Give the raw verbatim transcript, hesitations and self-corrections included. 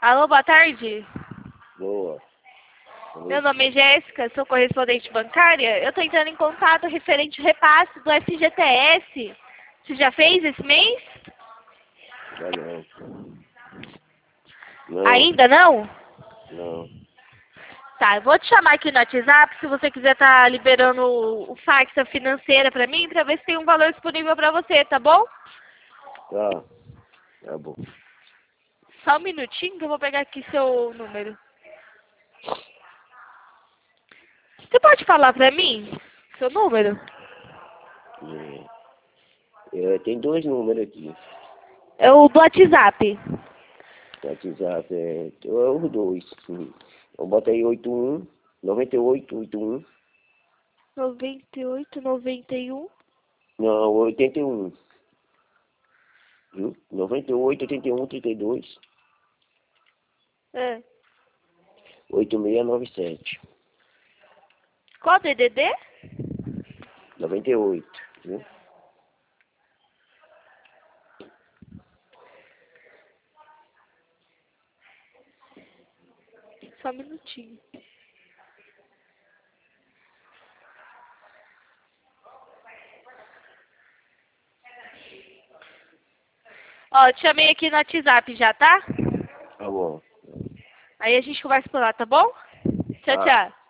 Alô, boa tarde. Boa. Meu nome é Jéssica, sou correspondente bancária. Eu tô entrando em contato referente ao repasse do F G T S. Você já fez esse mês? Já não. Não. Ainda não? Não. Tá, eu vou te chamar aqui no WhatsApp se você quiser estar liberando o, o fax da financeira pra mim, pra ver se tem um valor disponível pra você, tá bom? Tá. Tá bom. Só um minutinho que eu vou pegar aqui seu número. Você pode falar pra mim seu número? É. É, tem dois números aqui. É o do WhatsApp. WhatsApp é, é os dois. Sim. Eu bota aí oito um, noventa e oito, oito um. noventa e oito, noventa e um. Não, oitenta e um. Viu? noventa e oito, oitenta e um, trinta e dois. É. oito seis nove sete. Qual D D D? noventa e oito. Viu? Só um minutinho. Ó, te chamei aqui no WhatsApp já, tá? Tá bom. Aí a gente conversa por lá, tá bom? Tchau, Tá. tchau.